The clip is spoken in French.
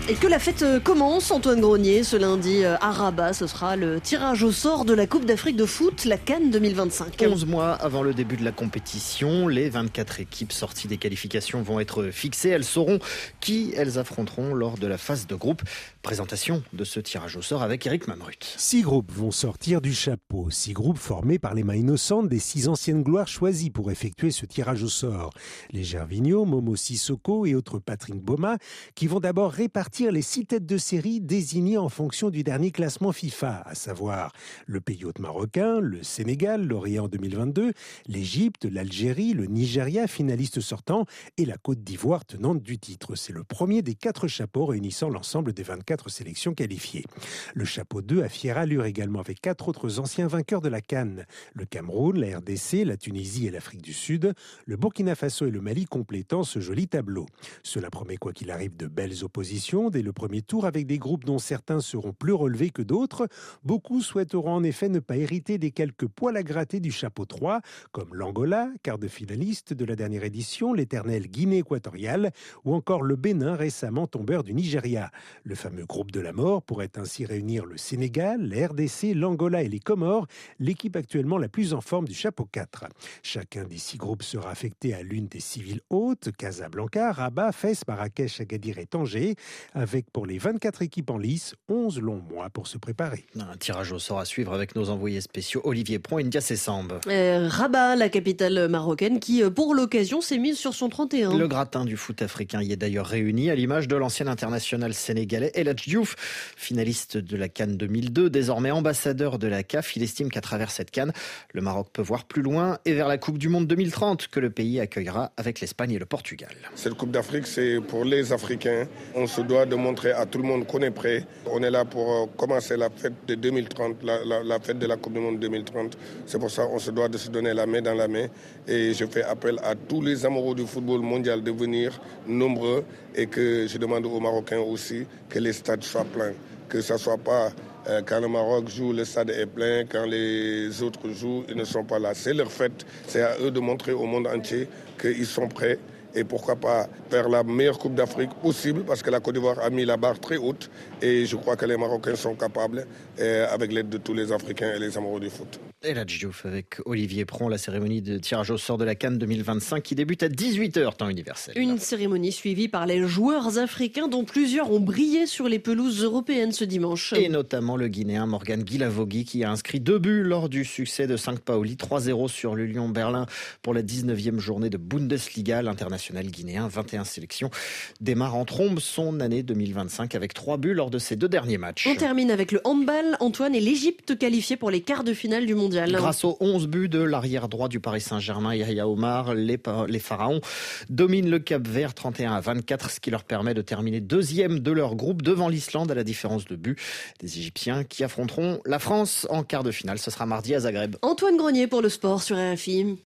Et que la fête commence, Antoine Grenier, ce lundi à Rabat. Ce sera le tirage au sort de la Coupe d'Afrique de foot, la CAN 2025. 11 mois avant le début de la compétition, les 24 équipes sorties des qualifications vont être fixées. Elles sauront qui elles affronteront lors de la phase de groupe. Présentation de ce tirage au sort avec Eric Mamrut. 6 groupes vont sortir du chapeau. 6 groupes formés par les mains innocentes des 6 anciennes gloires choisies pour effectuer ce tirage au sort. Les Gervinho, Momo Sissoko et autres Patrick Boma qui vont d'abord répartir les 6 têtes de série désignées en fonction du dernier classement FIFA, à savoir le pays hôte marocain, le Sénégal, lauréat en 2022, l'Égypte, l'Algérie, le Nigeria, finaliste sortant, et la Côte d'Ivoire, tenante du titre. C'est le premier des 4 chapeaux réunissant l'ensemble des 24 sélections qualifiées. Le chapeau 2 a fière allure également avec 4 autres anciens vainqueurs de la CAN. Le Cameroun, la RDC, la Tunisie et l'Afrique du Sud, le Burkina Faso et le Mali complétant ce joli tableau. Cela promet quoi qu'il arrive de belles oppositions dès le premier tour avec des groupes dont certains seront plus relevés que d'autres. Beaucoup souhaiteront en effet ne pas hériter des quelques poils à gratter du chapeau 3, comme l'Angola, quart de finaliste de la dernière édition, l'éternelle Guinée équatoriale ou encore le Bénin, récemment tombeur du Nigeria. Le fameux groupe de la mort pourrait ainsi réunir le Sénégal, la RDC, l'Angola et les Comores, l'équipe actuellement la plus en forme du chapeau 4. Chacun des 6 groupes sera affecté à l'une des 6 villes hautes, Casablanca, Rabat, Fès, Marrakech, Agadir et Tanger, avec pour les 24 équipes en lice, 11 longs mois pour se préparer. Un tirage au sort à suivre avec nos envoyés spéciaux Olivier Pron et India Sessambe. Rabat, la capitale marocaine, qui pour l'occasion s'est mise sur son 31. Le gratin du foot africain y est d'ailleurs réuni, à l'image de l'ancien international sénégalais El Hadji Diouf, finaliste de la CAN 2002, désormais ambassadeur de la CAF. Il estime qu'à travers cette CAN, le Maroc peut voir plus loin et vers la Coupe du Monde 2030 que le pays accueillera avec l'Espagne et le Portugal. Cette Coupe d'Afrique, c'est pour les Africains. On se doit de montrer à tout le monde qu'on est prêt. On est là pour commencer la fête de 2030, la fête de la Coupe du Monde 2030. C'est pour ça qu'on se doit de se donner la main dans la main. Et je fais appel à tous les amoureux du football mondial de venir nombreux et que je demande aux Marocains aussi que les stades soient pleins. Que ça ne soit pas quand le Maroc joue, le stade est plein. Quand les autres jouent, ils ne sont pas là. C'est leur fête. C'est à eux de montrer au monde entier qu'ils sont prêts. Et pourquoi pas faire la meilleure Coupe d'Afrique possible, parce que la Côte d'Ivoire a mis la barre très haute. Et je crois que les Marocains sont capables, avec l'aide de tous les Africains et les amoureux du foot. El Hadji Diouf avec Olivier Pron, la cérémonie de tirage au sort de la CAN 2025 qui débute à 18h temps universel. Une cérémonie suivie par les joueurs africains dont plusieurs ont brillé sur les pelouses européennes ce dimanche. Et notamment le Guinéen Morgan Guilavogui qui a inscrit 2 buts lors du succès de Saint-Pauli, 3-0 sur l'Union Berlin pour la 19e journée de Bundesliga. L'international guinéen, 21 sélections, démarre en trombe son année 2025 avec 3 buts lors de ses 2 derniers matchs. On termine avec le handball, Antoine, et l'Égypte qualifiée pour les quarts de finale du mondial. Grâce aux 11 buts de l'arrière droit du Paris Saint-Germain, Yahya Omar, les Pharaons dominent le Cap-Vert 31-24, ce qui leur permet de terminer 2e de leur groupe devant l'Islande à la différence de but. Des Égyptiens qui affronteront la France en quart de finale. Ce sera mardi à Zagreb. Antoine Grenier pour le sport sur RFI.